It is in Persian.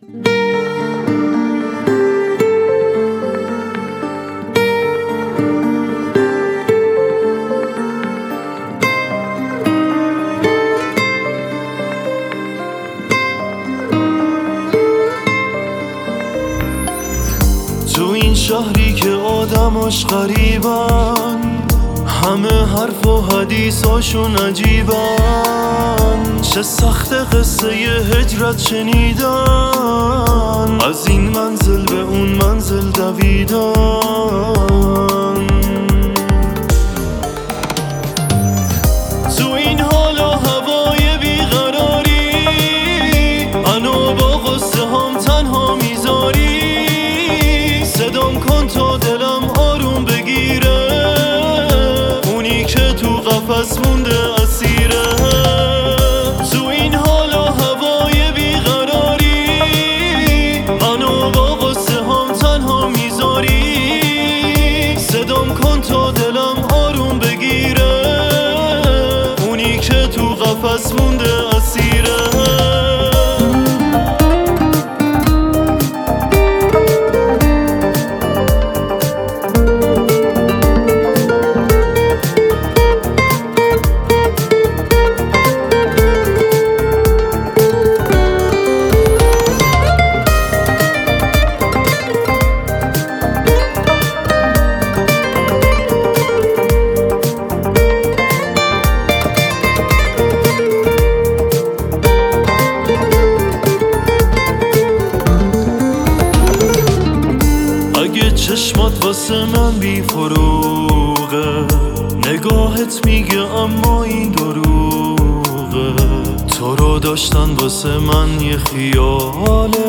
تو این شهری که آدماش غریبن، همه حرف و حدیثاشون عجیبن، چه سخت قصه هجرت شنیدن، از این منزل به اون منزل دویدن. تو این حال و هوای بیقراری، منو با قصه هم تنها میذاری، صدام کن تا دلم آروم بگیره، اونی که تو قفس مونده اسیره. تو این حال و هوای بیقراری، منو با قصه هم تنها میذاری، صدام کن تا دلم آروم بگیره، اونی که تو قفس مونده اسیره. اگه چشمات واسه من بی فروغه، نگاهت میگه اما این دروغه، تو رو داشتن واسه من یه خیاله،